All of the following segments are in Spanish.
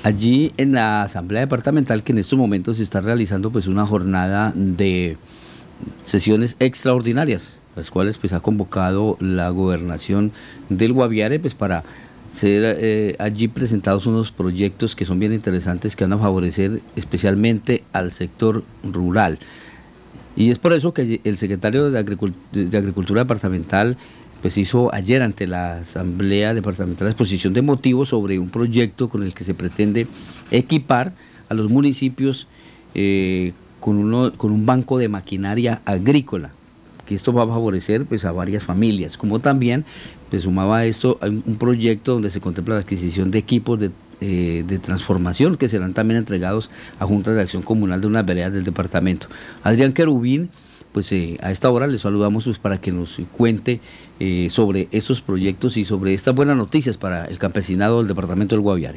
Allí en la Asamblea Departamental, que en estos momentos se está realizando pues una jornada de sesiones extraordinarias, las cuales pues ha convocado la gobernación del Guaviare pues para ser allí presentados unos proyectos que son bien interesantes, que van a favorecer especialmente al sector rural. Y es por eso que el secretario de Agricultura Departamental pues hizo ayer ante la Asamblea Departamental la exposición de motivos sobre un proyecto con el que se pretende equipar a los municipios con un banco de maquinaria agrícola, que esto va a favorecer pues a varias familias, como también pues sumaba a esto un proyecto donde se contempla la adquisición de equipos de transformación que serán también entregados a juntas de acción comunal de unas veredas del departamento. Adrián Querubín, pues a esta hora le saludamos pues, para que nos cuente sobre estos proyectos y sobre estas buenas noticias para el campesinado del departamento del Guaviare.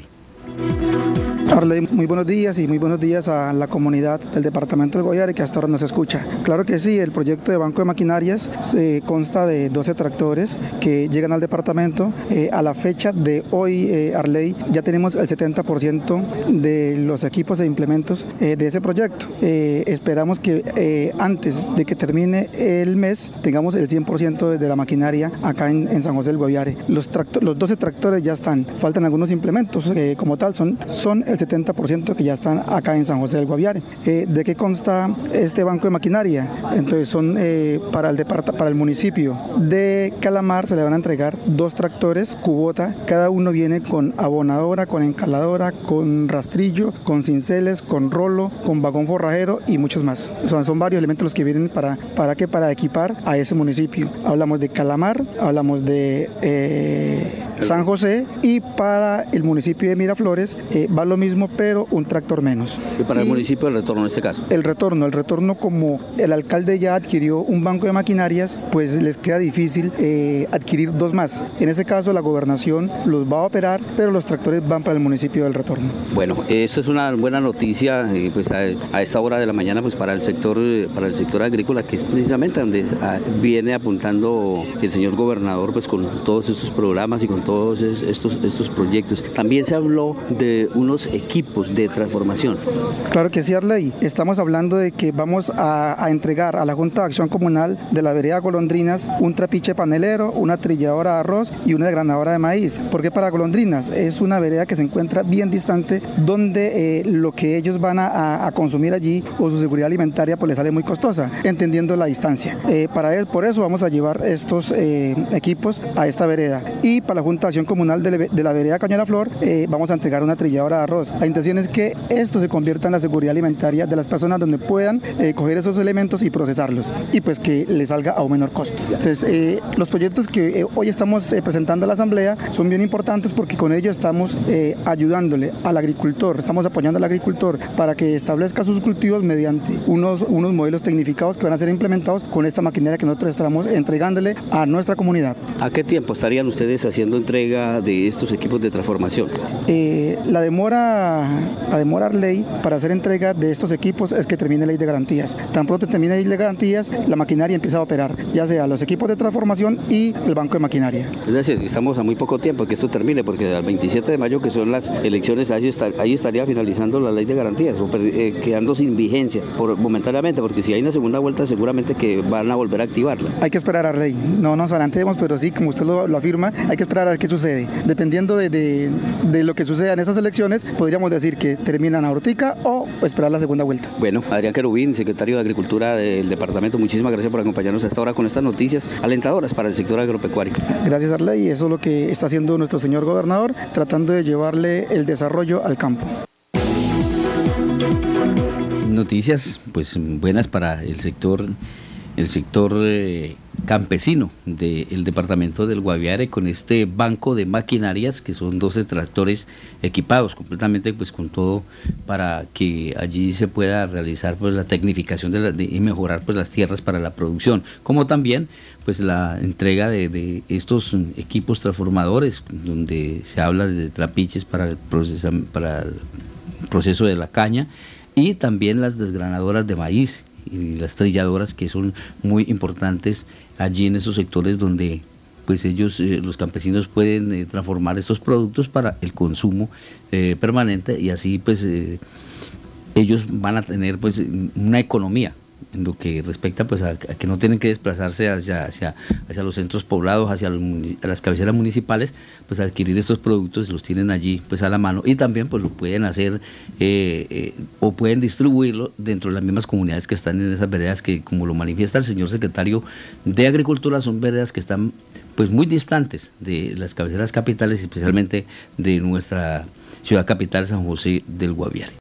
Arley, muy buenos días y muy buenos días a la comunidad del departamento del Guaviare que hasta ahora nos escucha. Claro que sí, el proyecto de banco de maquinarias consta de 12 tractores que llegan al departamento. A la fecha de hoy, Arley, ya tenemos el 70% de los equipos e implementos de ese proyecto. Esperamos que antes de que termine el mes tengamos el 100% de la maquinaria acá en San José del Guaviare. Los 12 tractores ya están, faltan algunos implementos como tal, son el 70% que ya están acá en San José del Guaviare. ¿De qué consta este banco de maquinaria? Entonces son para el municipio de Calamar se le van a entregar 2 tractores Kubota, cada uno viene con abonadora, con encaladora, con rastrillo, con cinceles, con rolo, con vagón forrajero y muchos más. Son varios elementos los que vienen para equipar a ese municipio. Hablamos de Calamar, hablamos de San José, y para el municipio de Miraflores va lo mismo, pero un tractor menos. ¿Y para el municipio el retorno en este caso? El retorno, como el alcalde ya adquirió un banco de maquinarias, pues les queda difícil adquirir 2 más. En ese caso la gobernación los va a operar, pero los tractores van para el municipio del retorno. Bueno, esto es una buena noticia pues a esta hora de la mañana pues para el sector agrícola, que es precisamente donde viene apuntando el señor gobernador pues con todos estos programas y con todos estos proyectos. También se habló de unos equipos de transformación. Claro que sí, Arley. Estamos hablando de que vamos a entregar a la Junta de Acción Comunal de la vereda Golondrinas un trapiche panelero, una trilladora de arroz y una desgranadora de maíz. ¿Por qué para Golondrinas? Es una vereda que se encuentra bien distante, donde lo que ellos van a consumir allí o su seguridad alimentaria pues les sale muy costosa, entendiendo la distancia. Por eso vamos a llevar estos equipos a esta vereda. Y para la Junta de Acción Comunal de la vereda Caño de la Flor vamos a entregar una trilladora de arroz. La intención es que esto se convierta en la seguridad alimentaria de las personas, donde puedan coger esos elementos y procesarlos, y pues que les salga a un menor costo. Entonces los proyectos que hoy estamos presentando a la asamblea son bien importantes, porque con ello estamos ayudándole al agricultor, estamos apoyando al agricultor para que establezca sus cultivos mediante unos modelos tecnificados que van a ser implementados con esta maquinaria que nosotros estamos entregándole a nuestra comunidad. ¿A qué tiempo estarían ustedes haciendo entrega de estos equipos de transformación? La demora, Arley, para hacer entrega de estos equipos es que termine la ley de garantías. Tan pronto termine la ley de garantías, la maquinaria empieza a operar, ya sea los equipos de transformación y el banco de maquinaria. Es decir, estamos a muy poco tiempo que esto termine, porque al 27 de mayo, que son las elecciones, ahí estaría finalizando la ley de garantías, o quedando sin vigencia momentáneamente, porque si hay una segunda vuelta seguramente que van a volver a activarla. Hay que esperar, Arley, no nos adelantemos, pero sí, como usted lo afirma, hay que esperar a ver qué sucede. Dependiendo de lo que suceda en esas elecciones, podríamos decir que terminan ahorita o esperar la segunda vuelta. Bueno, Adrián Querubín, secretario de Agricultura del departamento, muchísimas gracias por acompañarnos hasta ahora con estas noticias alentadoras para el sector agropecuario. Gracias, Arley, eso es lo que está haciendo nuestro señor gobernador, tratando de llevarle el desarrollo al campo. Noticias pues buenas para el sector campesino del departamento del Guaviare, con este banco de maquinarias, que son 12 tractores equipados completamente pues con todo para que allí se pueda realizar pues la tecnificación y mejorar pues las tierras para la producción, como también pues la entrega de estos equipos transformadores, donde se habla de trapiches para el proceso de la caña, y también las desgranadoras de maíz y las trilladoras, que son muy importantes allí en esos sectores donde pues ellos, los campesinos pueden transformar estos productos para el consumo permanente, y así pues ellos van a tener pues una economía en lo que respecta pues a que no tienen que desplazarse hacia los centros poblados, hacia las cabeceras municipales, pues a adquirir estos productos, los tienen allí pues a la mano, y también pues lo pueden hacer o pueden distribuirlo dentro de las mismas comunidades que están en esas veredas que, como lo manifiesta el señor secretario de Agricultura, son veredas que están pues muy distantes de las cabeceras capitales, especialmente de nuestra ciudad capital, San José del Guaviare.